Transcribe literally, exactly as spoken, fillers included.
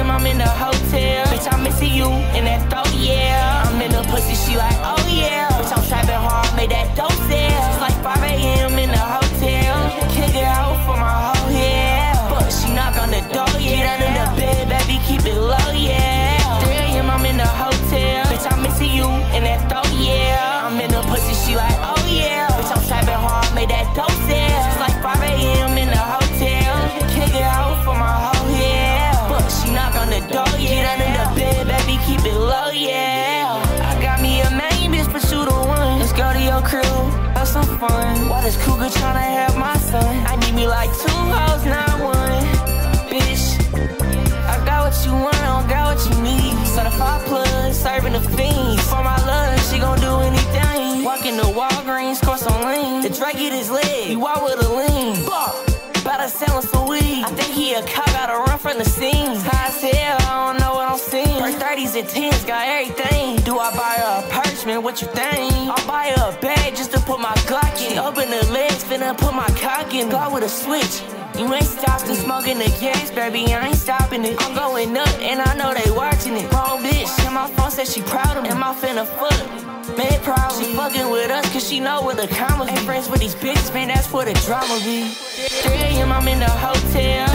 a.m. I'm in the hotel. Bitch, I'm missing you in that throat, yeah. I'm in the pussy, she like, oh yeah. Bitch, I'm trapping hard, made that dope sell. It's like five a.m. in the hotel. Kick it out for my hoe, yeah. But she knock on the door, yeah. Get under the bed, baby, keep it low, yeah. three a.m. I'm in the hotel. Bitch, I'm missing you in that throat, yeah. I'm in the pussy, she like, oh yeah. Bitch, I'm trapping hard, made that dope sell. It's like five a.m. in the hotel. Kick it out for my hoe, yeah. But she knock on the door, yeah. Get under the bed, baby, keep it low, yeah. I got me a main bitch, but you the one. Let's go to your crib, have some fun. Why this cougar tryna have my son? I need me like two hoes, not one. Bitch, I got what you want, I don't got what you need. Certified plug, serving the fiends. For my love, she gon' do anything. Walk in the Walgreens, course on lean. The Drake get his leg, you walk with a lean. Better sell him some weed. I think he a cop, gotta run from the scenes. High as hell, I don't know what I'm seeing. First thirties and tens, got everything. Do I buy her a purse, man, what you think? I'll buy her a bag just to put my Glock in. She open her legs, finna put my cock in. Go with a switch. You ain't stopping smoking the gas, baby, I ain't stopping it. I'm going up, and I know they watching it. Wrong bitch, and my phone said she proud of me. Am I finna fuck? Man, proud. She fucking with us, cause she know where the commas be. Ain't friends with these bitches, man, that's where the drama be. three a.m. I'm in the hotel.